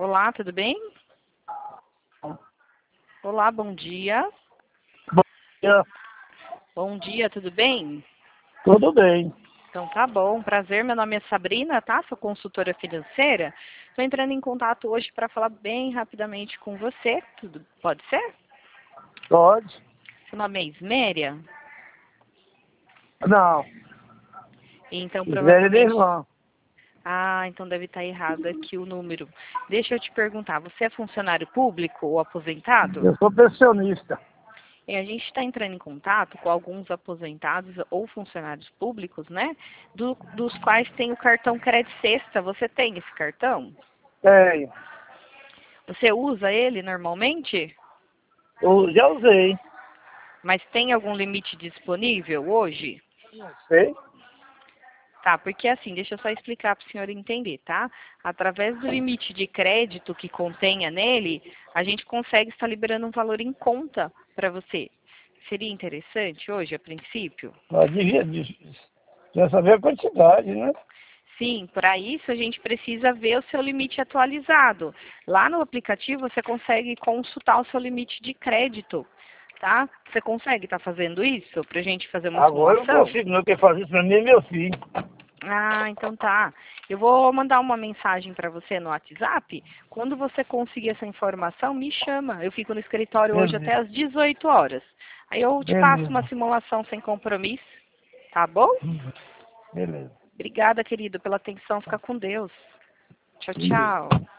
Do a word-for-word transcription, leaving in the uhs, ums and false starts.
Olá, tudo bem? Olá, bom dia. Bom dia. Bom dia, tudo bem? Tudo bem. Então tá bom, prazer, meu nome é Sabrina, tá? Sou consultora financeira. Estou entrando em contato hoje para falar bem rapidamente com você, tudo pode ser? Pode? Seu nome é Isméria? Não. Então Velho provavelmente... irmão. Ah, então deve estar errado aqui o número. Deixa eu te perguntar, você é funcionário público ou aposentado? Eu sou pensionista. E a gente está entrando em contato com alguns aposentados ou funcionários públicos, né? Do, dos quais tem o cartão Crédito Sexta. Você tem esse cartão? Tenho. Você usa ele normalmente? Eu já usei. Mas tem algum limite disponível hoje? Não sei. Tá, porque assim, deixa eu só explicar para o senhor entender, tá? Através do limite de crédito que contenha nele, a gente consegue estar liberando um valor em conta para você. Seria interessante hoje, a princípio? Mas devia, devia saber a quantidade, né? Sim, para isso a gente precisa ver o seu limite atualizado. Lá no aplicativo você consegue consultar o seu limite de crédito, tá? Você consegue estar fazendo isso para a gente fazer uma Agora eu não simulação? consigo, não. Quem faz isso pra mim é meu filho. Ah, então tá. Eu vou mandar uma mensagem para você no WhatsApp. Quando você conseguir essa informação, me chama. Eu fico no escritório hoje até Beleza. às dezoito horas. Aí eu te passo uma Beleza. simulação sem compromisso, tá bom? Beleza. Obrigada, querido, pela atenção. Fica com Deus. Tchau, tchau.